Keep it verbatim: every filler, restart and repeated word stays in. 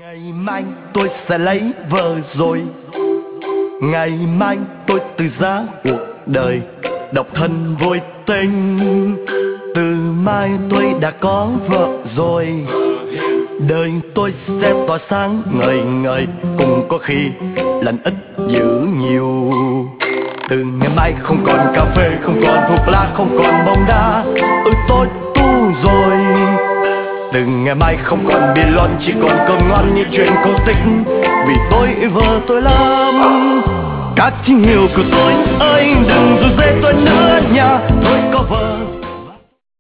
Ngày mai tôi sẽ lấy vợ rồi. Ngày mai tôi từ giá cuộc đời, độc thân vui tình. Từ mai tôi đã có vợ rồi, đời tôi sẽ tỏa sáng ngời ngời. Cùng có khi lần ít giữ nhiều. Từ ngày mai không còn cà phê, không còn thuốc lá, không còn bóng đá. Ừ tôi tu rồi. Từ ngày mai không còn bi lon, chỉ còn cơm ngon như chuyện cổ tích. Vì tôi yêu vợ tôi lắm. Các tình yêu của tôi ơi, đừng dù dễ tôi nữa nha. Tôi có vợ